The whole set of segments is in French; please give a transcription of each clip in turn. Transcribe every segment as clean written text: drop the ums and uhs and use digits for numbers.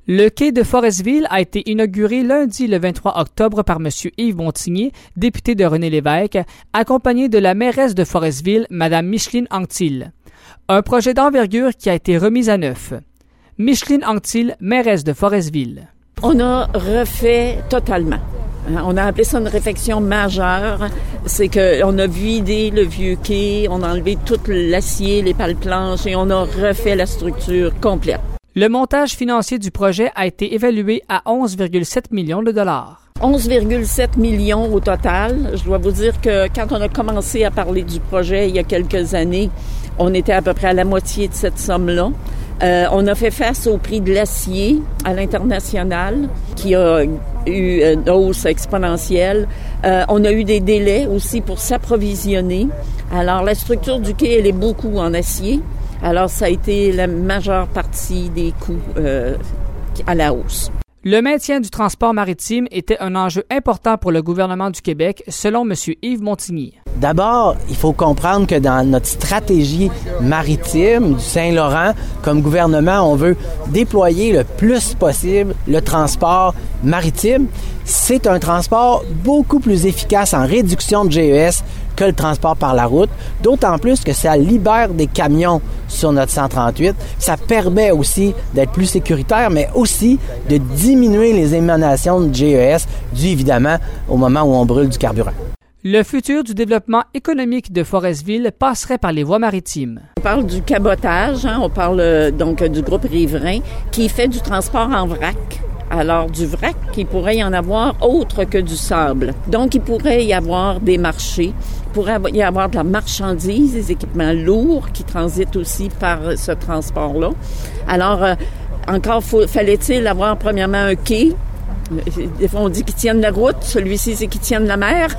Le quai de Forestville a été inauguré lundi le 23 octobre par M. Yves Montigny, député de René-Lévesque, accompagné de la mairesse de Forestville, Mme Micheline Anctil. Un projet d'envergure qui a été remis à neuf. Micheline Anctil, mairesse de Forestville. On a refait totalement. On a appelé ça une réfection majeure. C'est qu'on a vidé le vieux quai, on a enlevé tout l'acier, les pales planches et on a refait la structure complète. Le montage financier du projet a été évalué à 11,7 millions de dollars. 11,7 millions au total. Je dois vous dire que quand on a commencé à parler du projet il y a quelques années, on était à peu près à la moitié de cette somme-là. On a fait face au prix de l'acier à l'international qui a eu une hausse exponentielle. On a eu des délais aussi pour s'approvisionner. Alors, la structure du quai, elle est beaucoup en acier. Alors, ça a été la majeure partie des coûts à la hausse. Le maintien du transport maritime était un enjeu important pour le gouvernement du Québec, selon M. Yves Montigny. D'abord, il faut comprendre que dans notre stratégie maritime du Saint-Laurent, comme gouvernement, on veut déployer le plus possible le transport maritime. C'est un transport beaucoup plus efficace en réduction de GES que le transport par la route, d'autant plus que ça libère des camions sur notre 138. Ça permet aussi d'être plus sécuritaire, mais aussi de diminuer les émanations de GES, dû évidemment au moment où on brûle du carburant. Le futur du développement économique de Forestville passerait par les voies maritimes. On parle du cabotage, on parle donc du groupe riverain qui fait du transport en vrac. Alors, du vrac, il pourrait y en avoir autre que du sable. Donc, il pourrait y avoir des marchés, il pourrait y avoir de la marchandise, des équipements lourds qui transitent aussi par ce transport-là. Alors, encore fallait-il avoir premièrement un quai. Des fois, on dit qu'ils tiennent la route. Celui-ci, c'est qu'ils tiennent la mer.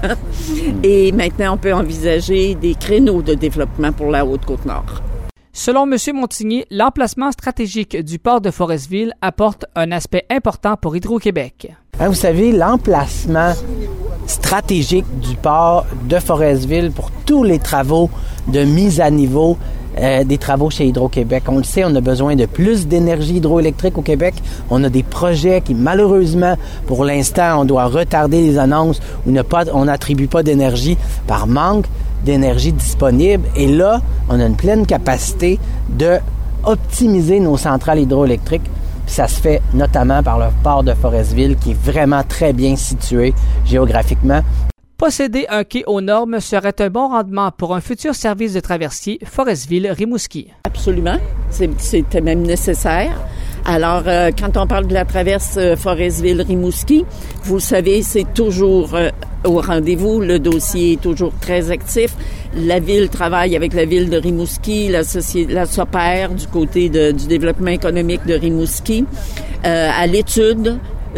Et maintenant, on peut envisager des créneaux de développement pour la Haute-Côte-Nord. Selon M. Montigny, l'emplacement stratégique du port de Forestville apporte un aspect important pour Hydro-Québec. Vous savez, l'emplacement stratégique du port de Forestville pour tous les travaux de mise à niveau des travaux chez Hydro-Québec. On le sait, on a besoin de plus d'énergie hydroélectrique au Québec. On a des projets qui, malheureusement, pour l'instant, on doit retarder les annonces où on n'attribue pas d'énergie par manque d'énergie disponible. Et là, on a une pleine capacité de optimiser nos centrales hydroélectriques. Puis ça se fait notamment par le port de Forestville qui est vraiment très bien situé géographiquement. Posséder un quai aux normes serait un bon rendement pour un futur service de traversier Forestville-Rimouski. Absolument. C'était même nécessaire. Alors, quand on parle de la traverse Forestville-Rimouski, vous le savez, c'est toujours au rendez-vous. Le dossier est toujours très actif. La Ville travaille avec la Ville de Rimouski, la SOPER du côté du développement économique de Rimouski, à l'étude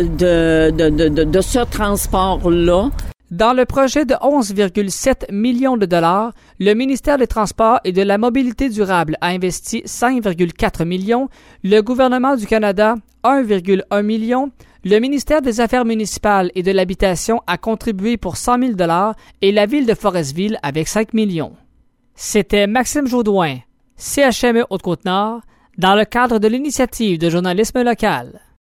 de ce transport-là. Dans le projet de 11,7 millions de dollars, le ministère des Transports et de la Mobilité durable a investi 5,4 millions, le gouvernement du Canada 1,1 million, le ministère des Affaires municipales et de l'Habitation a contribué pour 100 000 dollars et la ville de Forestville avec 5 millions. C'était Maxime Jaudoin, CHME Haute-Côte-Nord, dans le cadre de l'initiative de journalisme local.